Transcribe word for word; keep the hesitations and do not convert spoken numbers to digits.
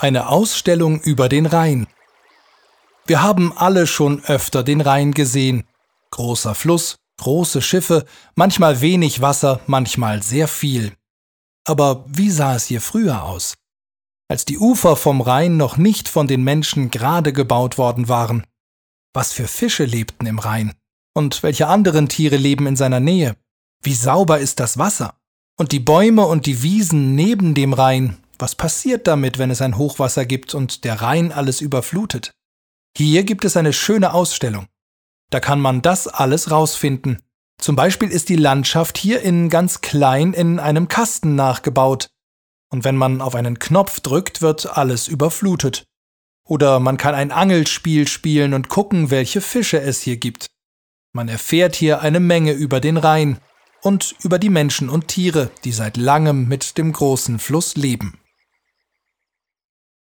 Eine Ausstellung über den Rhein. Wir haben alle schon öfter den Rhein gesehen. Großer Fluss, große Schiffe, manchmal wenig Wasser, manchmal sehr viel. Aber wie sah es hier früher aus? Als die Ufer vom Rhein noch nicht von den Menschen gerade gebaut worden waren. Was für Fische lebten im Rhein? Und welche anderen Tiere leben in seiner Nähe? Wie sauber ist das Wasser? Und die Bäume und die Wiesen neben dem Rhein, was passiert damit, wenn es ein Hochwasser gibt und der Rhein alles überflutet? Hier gibt es eine schöne Ausstellung. Da kann man das alles rausfinden. Zum Beispiel ist die Landschaft hier in ganz klein in einem Kasten nachgebaut. Und wenn man auf einen Knopf drückt, wird alles überflutet. Oder man kann ein Angelspiel spielen und gucken, welche Fische es hier gibt. Man erfährt hier eine Menge über den Rhein und über die Menschen und Tiere, die seit langem mit dem großen Fluss leben.